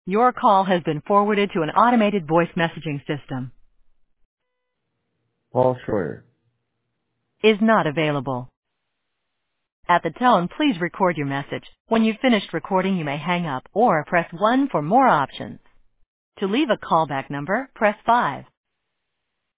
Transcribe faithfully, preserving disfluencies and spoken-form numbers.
Your call has been forwarded to an automated voice messaging system. Paul Schroyer. Is not available. At the tone, please record your message. When you've finished recording, you may hang up or press one for more options. To leave a callback number, press five.